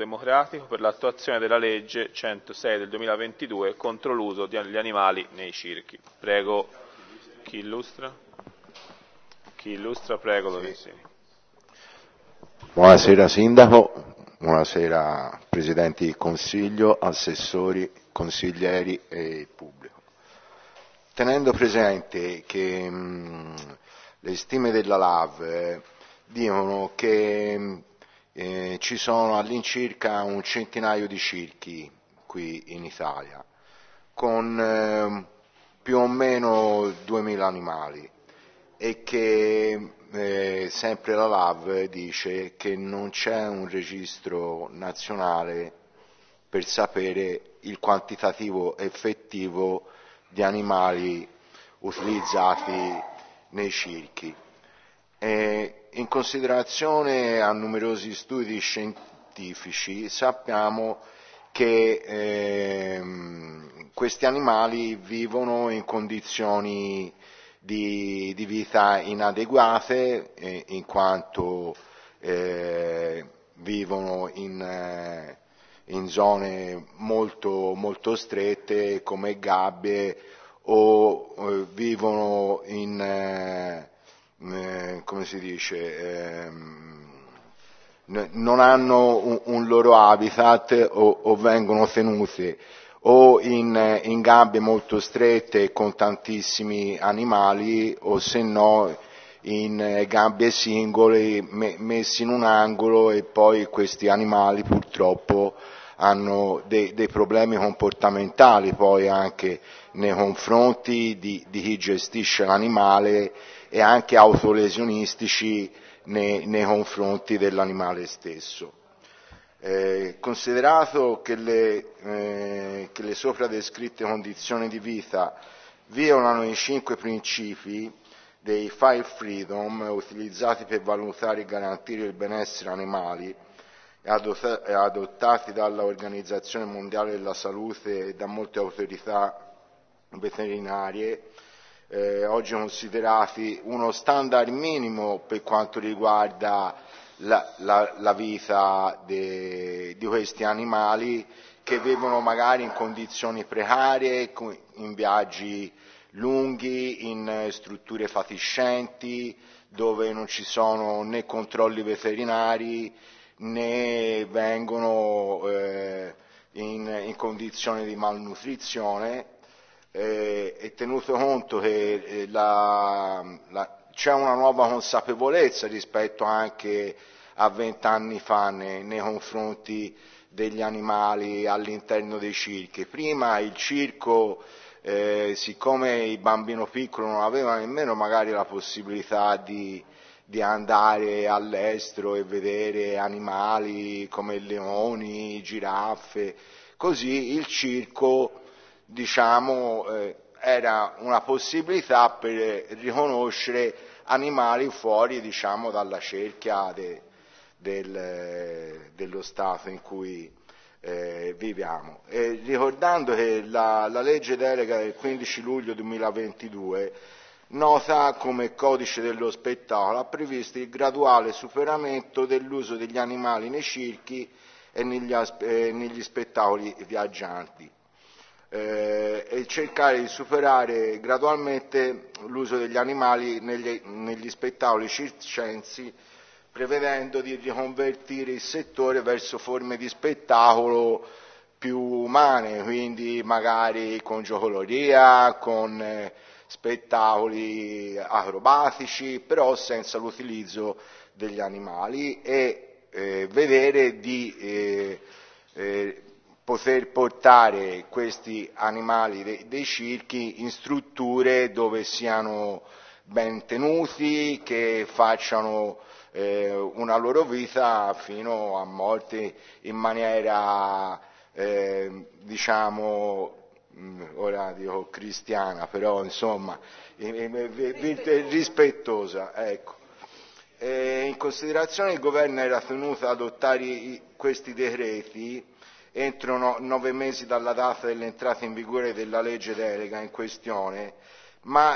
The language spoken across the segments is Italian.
Democratico per l'attuazione della legge 106 del 2022 contro l'uso degli animali nei circhi. Prego, chi illustra? Chi illustra, prego, Lorenzini. Buonasera Sindaco, buonasera Presidenti di Consiglio, assessori, consiglieri e pubblico. Tenendo presente che le stime della LAV dicono che ci sono all'incirca un centinaio di circhi qui in Italia, con più o meno 2000 animali, e che sempre la LAV dice che non c'è un registro nazionale per sapere il quantitativo effettivo di animali utilizzati nei circhi. In considerazione a numerosi studi scientifici sappiamo che questi animali vivono in condizioni di vita inadeguate, in quanto vivono in zone molto strette come gabbie, o vivono come si dice, non hanno un loro habitat, o vengono tenuti o in gabbie molto strette con tantissimi animali, o se no in gabbie singole messi in un angolo, e poi questi animali purtroppo hanno dei problemi comportamentali poi anche nei confronti di chi gestisce l'animale, e anche autolesionistici nei confronti dell'animale stesso. Considerato che le sopra descritte condizioni di vita violano i 5 principi dei 5 Freedom utilizzati per valutare e garantire il benessere animali, e adottati dall'Organizzazione Mondiale della Salute e da molte autorità veterinarie, oggi considerati uno standard minimo per quanto riguarda la vita di questi animali, che vivono magari in condizioni precarie, in viaggi lunghi, in strutture fatiscenti, dove non ci sono né controlli veterinari, né vengono in condizioni di malnutrizione, e tenuto conto che c'è una nuova consapevolezza rispetto anche a 20 anni fa nei confronti degli animali all'interno dei circhi. Prima il circo, siccome il bambino piccolo non aveva nemmeno magari la possibilità di andare all'estero e vedere animali come leoni, giraffe, così il circo, diciamo, era una possibilità per riconoscere animali fuori, diciamo, dalla cerchia dello stato in cui viviamo. E ricordando che la legge delega del 15 luglio 2022 nota come codice dello spettacolo ha previsto il graduale superamento dell'uso degli animali nei circhi e negli spettacoli viaggianti, e cercare di superare gradualmente l'uso degli animali negli spettacoli circensi, prevedendo di riconvertire il settore verso forme di spettacolo più umane, quindi magari con giocoleria, con spettacoli acrobatici, però senza l'utilizzo degli animali, e vedere di poter portare questi animali dei circhi in strutture dove siano ben tenuti, che facciano una loro vita fino a morte in maniera diciamo, ora dico cristiana, però insomma rispettosa, ecco. In considerazione il governo era tenuto ad adottare questi decreti entro 9 mesi dalla data dell'entrata in vigore della legge delega in questione, ma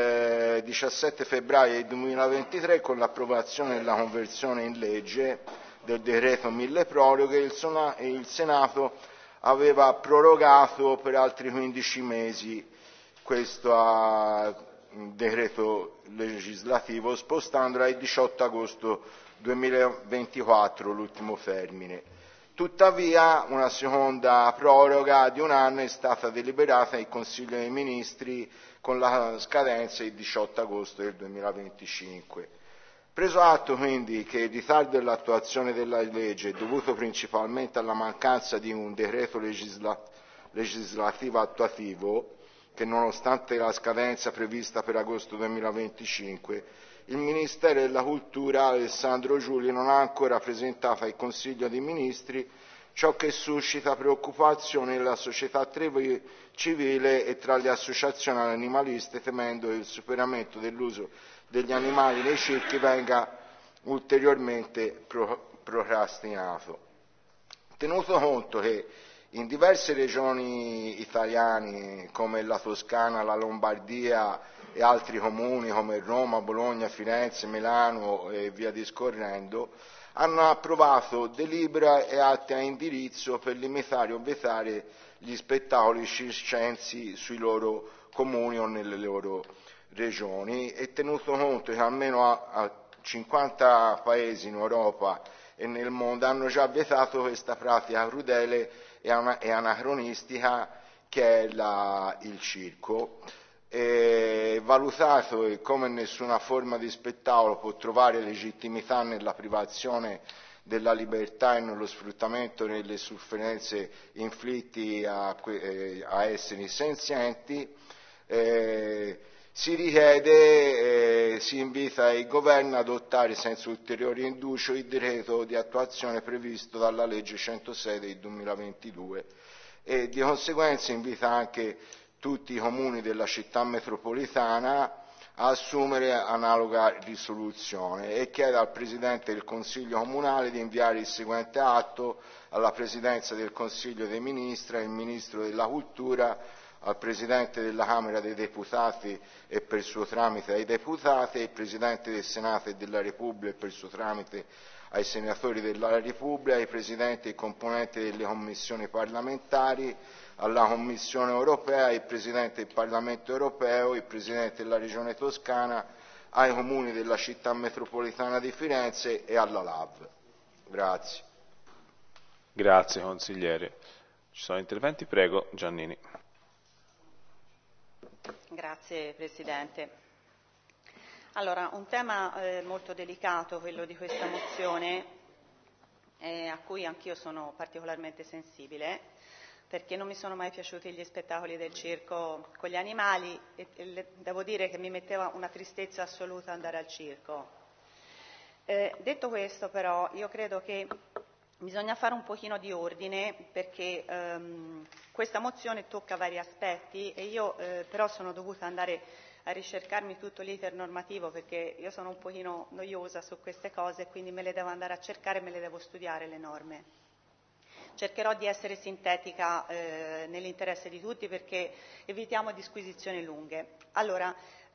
il 17 febbraio 2023, con l'approvazione della conversione in legge del decreto mille proroghe, il Senato aveva prorogato per altri 15 mesi questo decreto legislativo, spostandola al 18 agosto 2024 l'ultimo termine. Tuttavia una seconda proroga di un anno è stata deliberata in Consiglio dei Ministri con la scadenza il 18 agosto del 2025. Preso atto quindi che il ritardo dell'attuazione della legge è dovuto principalmente alla mancanza di un decreto legislativo attuativo, che nonostante la scadenza prevista per agosto 2025, il Ministero della Cultura Alessandro Giuli non ha ancora presentato al Consiglio dei Ministri, ciò che suscita preoccupazione nella società civile e tra le associazioni animaliste, temendo che il superamento dell'uso degli animali nei circhi venga ulteriormente procrastinato. Tenuto conto che in diverse regioni italiane come la Toscana, la Lombardia e altri comuni come Roma, Bologna, Firenze, Milano e via discorrendo hanno approvato delibere e atti a indirizzo per limitare o vietare gli spettacoli circensi sui loro comuni o nelle loro regioni, e tenuto conto che almeno a 50 paesi in Europa e nel mondo hanno già vietato questa pratica crudele e anacronistica che è il circo, e valutato come nessuna forma di spettacolo può trovare legittimità nella privazione della libertà e nello sfruttamento delle sofferenze inflitti a esseri senzienti, si richiede, si invita il Governo ad adottare senza ulteriore indugio il decreto di attuazione previsto dalla legge 106 del 2022 e di conseguenza invita anche tutti i comuni della città metropolitana a assumere analoga risoluzione e chiede al Presidente del Consiglio Comunale di inviare il seguente atto alla Presidenza del Consiglio dei Ministri, al Ministro della Cultura, al Presidente della Camera dei Deputati e per suo tramite ai deputati, al Presidente del Senato e della Repubblica e per suo tramite ai senatori della Repubblica, ai Presidenti e componenti delle commissioni parlamentari, alla Commissione europea, al Presidente del Parlamento europeo, il Presidente della Regione Toscana, ai comuni della città metropolitana di Firenze e alla LAV. Grazie. Grazie consigliere. Ci sono interventi? Prego, Giannini. Grazie Presidente. Allora, un tema molto delicato, quello di questa mozione, a cui anch'io sono particolarmente sensibile, perché non mi sono mai piaciuti gli spettacoli del circo con gli animali e devo dire che mi metteva una tristezza assoluta andare al circo. Detto questo però, io credo che bisogna fare un pochino di ordine perché questa mozione tocca vari aspetti e io però sono dovuta andare a ricercarmi tutto l'iter normativo perché io sono un pochino noiosa su queste cose, quindi me le devo andare a cercare e me le devo studiare le norme. Cercherò di essere sintetica nell'interesse di tutti perché evitiamo disquisizioni lunghe. Allora,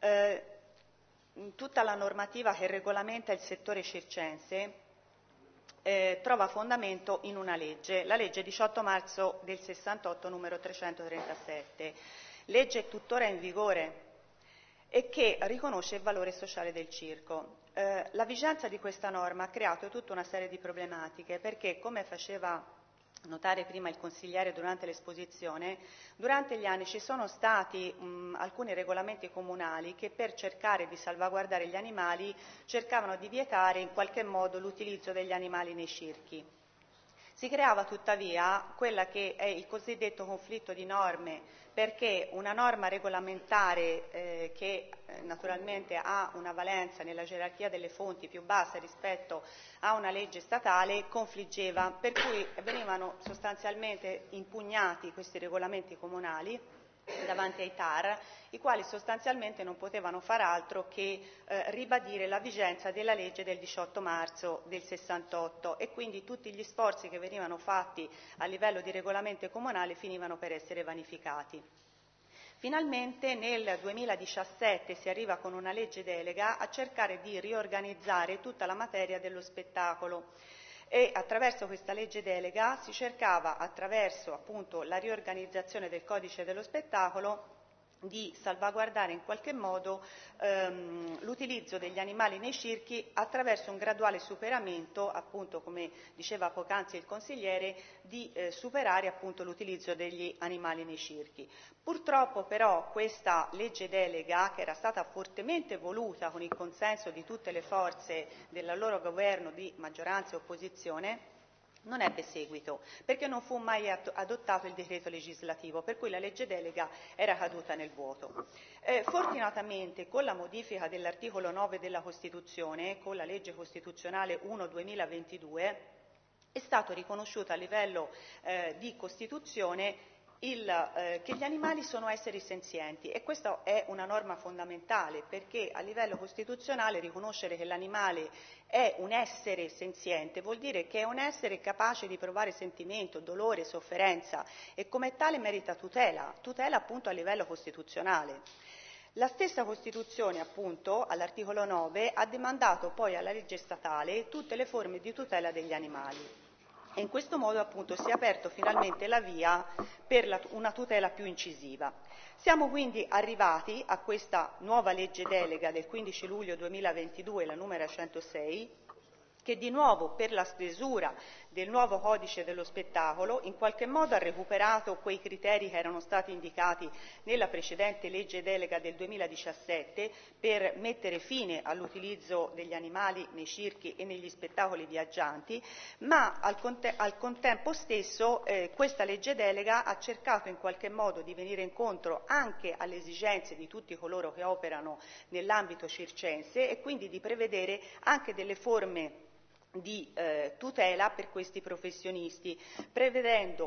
tutta la normativa che regolamenta il settore circense trova fondamento in una legge, la legge 18 marzo del 68 numero 337, legge tuttora in vigore e che riconosce il valore sociale del circo. La vigenza di questa norma ha creato tutta una serie di problematiche perché, come faceva notare prima il consigliere durante l'esposizione, durante gli anni ci sono stati alcuni regolamenti comunali che per cercare di salvaguardare gli animali cercavano di vietare in qualche modo l'utilizzo degli animali nei circhi. Si creava tuttavia quella che è il cosiddetto conflitto di norme, perché una norma regolamentare che naturalmente ha una valenza nella gerarchia delle fonti più bassa rispetto a una legge statale confliggeva, per cui venivano sostanzialmente impugnati questi regolamenti comunali davanti ai TAR, i quali sostanzialmente non potevano far altro che ribadire la vigenza della legge del 18 marzo del 68 e quindi tutti gli sforzi che venivano fatti a livello di regolamento comunale finivano per essere vanificati. Finalmente nel 2017 si arriva con una legge delega a cercare di riorganizzare tutta la materia dello spettacolo. e attraverso questa legge delega si cercava, attraverso appunto la riorganizzazione del codice dello spettacolo, di salvaguardare in qualche modo l'utilizzo degli animali nei circhi attraverso un graduale superamento, appunto come diceva poc'anzi il consigliere, di superare appunto l'utilizzo degli animali nei circhi. Purtroppo però questa legge delega, che era stata fortemente voluta con il consenso di tutte le forze del loro governo di maggioranza e opposizione, non ebbe seguito, perché non fu mai adottato il decreto legislativo, per cui la legge delega era caduta nel vuoto. Fortunatamente, con la modifica dell'articolo 9 della Costituzione, con la legge costituzionale 1/2022, è stato riconosciuto a livello di Costituzione che gli animali sono esseri senzienti, e questa è una norma fondamentale, perché a livello costituzionale riconoscere che l'animale è un essere senziente vuol dire che è un essere capace di provare sentimento, dolore, sofferenza, e come tale merita tutela appunto a livello costituzionale. La stessa Costituzione, appunto, all'articolo 9, ha demandato poi alla legge statale tutte le forme di tutela degli animali. E in questo modo appunto si è aperto finalmente la via per una tutela più incisiva. Siamo quindi arrivati a questa nuova legge delega del 15 luglio 2022, la numero 106, che di nuovo per la stesura del nuovo codice dello spettacolo in qualche modo ha recuperato quei criteri che erano stati indicati nella precedente legge delega del 2017 per mettere fine all'utilizzo degli animali nei circhi e negli spettacoli viaggianti, ma al contempo stesso questa legge delega ha cercato in qualche modo di venire incontro anche alle esigenze di tutti coloro che operano nell'ambito circense e quindi di prevedere anche delle forme di tutela per questi professionisti, prevedendo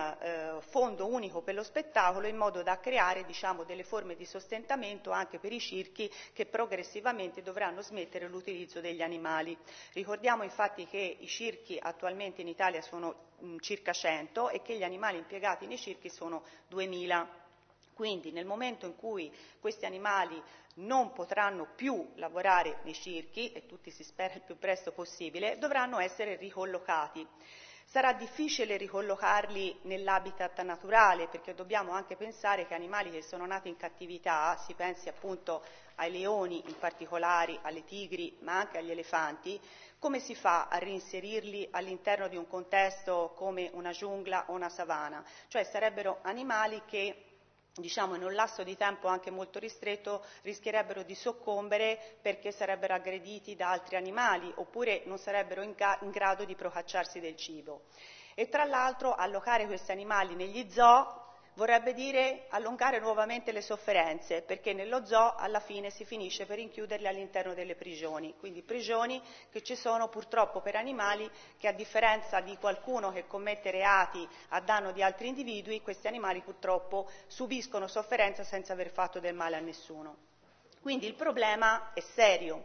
un fondo unico per lo spettacolo in modo da creare delle forme di sostentamento anche per i circhi che progressivamente dovranno smettere l'utilizzo degli animali. Ricordiamo infatti che i circhi attualmente in Italia sono circa 100 e che gli animali impiegati nei circhi sono 2000. Quindi nel momento in cui questi animali non potranno più lavorare nei circhi, e tutti si spera il più presto possibile, dovranno essere ricollocati. Sarà difficile ricollocarli nell'habitat naturale, perché dobbiamo anche pensare che animali che sono nati in cattività, si pensi appunto ai leoni in particolare, alle tigri, ma anche agli elefanti, come si fa a reinserirli all'interno di un contesto come una giungla o una savana? Cioè sarebbero animali che in un lasso di tempo anche molto ristretto rischierebbero di soccombere perché sarebbero aggrediti da altri animali oppure non sarebbero in grado di procacciarsi del cibo. E tra l'altro allocare questi animali negli zoo vorrebbe dire allungare nuovamente le sofferenze, perché nello zoo alla fine si finisce per rinchiuderli all'interno delle prigioni, quindi prigioni che ci sono purtroppo per animali che, a differenza di qualcuno che commette reati a danno di altri individui, questi animali purtroppo subiscono sofferenza senza aver fatto del male a nessuno. Quindi il problema è serio.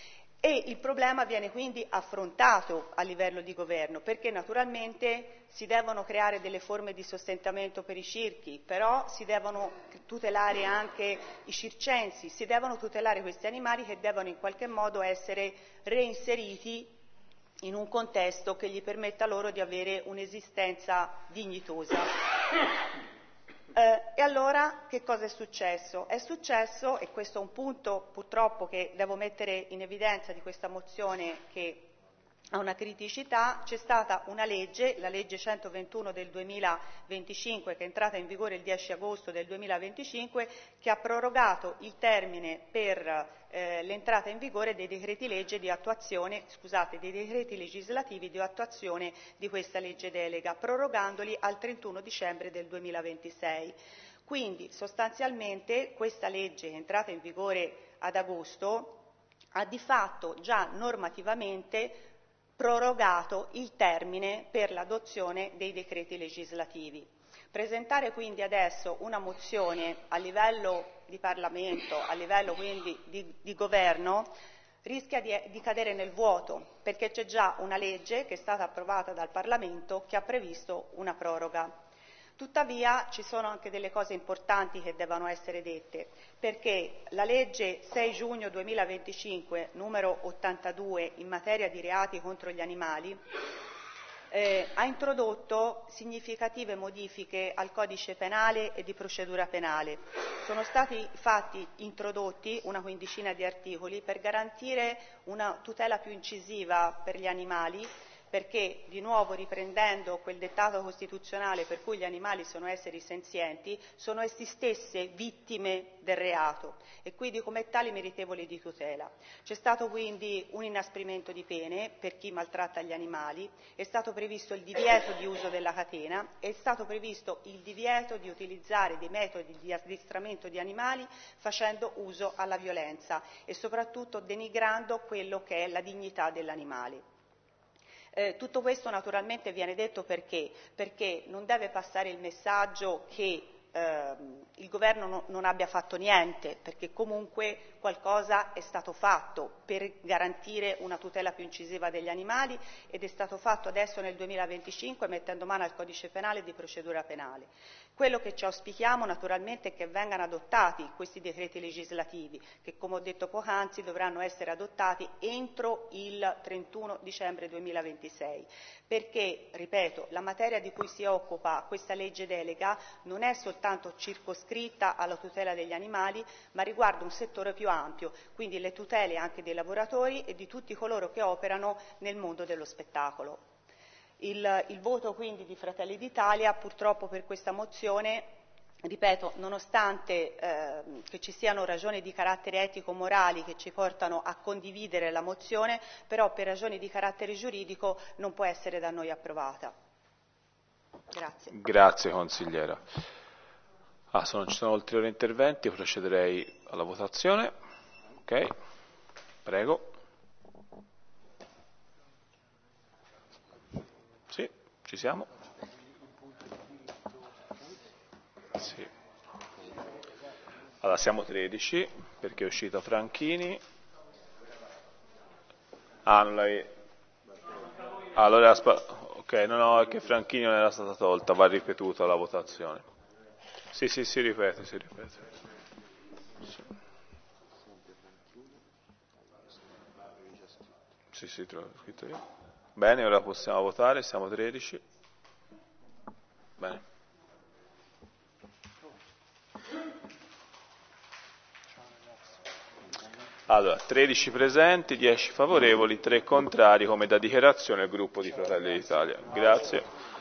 E il problema viene quindi affrontato a livello di governo, perché naturalmente si devono creare delle forme di sostentamento per i circhi, però si devono tutelare anche i circensi, si devono tutelare questi animali che devono in qualche modo essere reinseriti in un contesto che gli permetta loro di avere un'esistenza dignitosa. E allora che cosa è successo? È successo, e questo è un punto purtroppo che devo mettere in evidenza di questa mozione che ha una criticità, c'è stata una legge, la legge 121 del 2025, che è entrata in vigore il 10 agosto del 2025, che ha prorogato il termine per l'entrata in vigore dei decreti legge di attuazione, dei decreti legislativi di attuazione di questa legge delega, prorogandoli al 31 dicembre del 2026. Quindi sostanzialmente questa legge, che è entrata in vigore ad agosto, ha di fatto già normativamente prorogato il termine per l'adozione dei decreti legislativi. Presentare quindi adesso una mozione a livello di Parlamento, a livello quindi di governo, rischia di cadere nel vuoto, perché c'è già una legge che è stata approvata dal Parlamento che ha previsto una proroga. Tuttavia ci sono anche delle cose importanti che devono essere dette, perché la legge 6 giugno 2025, numero 82, in materia di reati contro gli animali, ha introdotto significative modifiche al codice penale e di procedura penale. Sono stati infatti introdotti una quindicina di articoli per garantire una tutela più incisiva per gli animali, perché, di nuovo riprendendo quel dettato costituzionale per cui gli animali sono esseri senzienti, sono essi stesse vittime del reato e quindi come tali meritevoli di tutela. C'è stato quindi un inasprimento di pene per chi maltratta gli animali, è stato previsto il divieto di uso della catena, è stato previsto il divieto di utilizzare dei metodi di addestramento di animali facendo uso alla violenza e soprattutto denigrando quello che è la dignità dell'animale. Tutto questo naturalmente viene detto perché non deve passare il messaggio che il governo non abbia fatto niente, perché comunque qualcosa è stato fatto per garantire una tutela più incisiva degli animali ed è stato fatto adesso nel 2025 mettendo mano al codice penale e di procedura penale. Quello che ci auspichiamo naturalmente è che vengano adottati questi decreti legislativi che, come ho detto poc'anzi, dovranno essere adottati entro il 31 dicembre 2026, perché, ripeto, la materia di cui si occupa questa legge delega non è soltanto circoscritta alla tutela degli animali, ma riguarda un settore più ampio, quindi le tutele anche dei lavoratori e di tutti coloro che operano nel mondo dello spettacolo. Il voto quindi di Fratelli d'Italia purtroppo per questa mozione, ripeto, nonostante che ci siano ragioni di carattere etico-morali che ci portano a condividere la mozione, però per ragioni di carattere giuridico non può essere da noi approvata. Grazie. Grazie consigliera. Se non ci sono ulteriori interventi procederei alla votazione. Ok, prego. Sì, ci siamo. Sì. Allora siamo 13 perché è uscita Franchini. Non l'hai. Allora ok, no, è che Franchini non era stata tolta, va ripetuta la votazione. Sì, si ripete. Sì. Sì, te l'ho scritto io. Bene, ora possiamo votare, siamo 13. Bene. Allora, 13 presenti, 10 favorevoli, 3 contrari, come da dichiarazione del gruppo di Fratelli d'Italia. Grazie.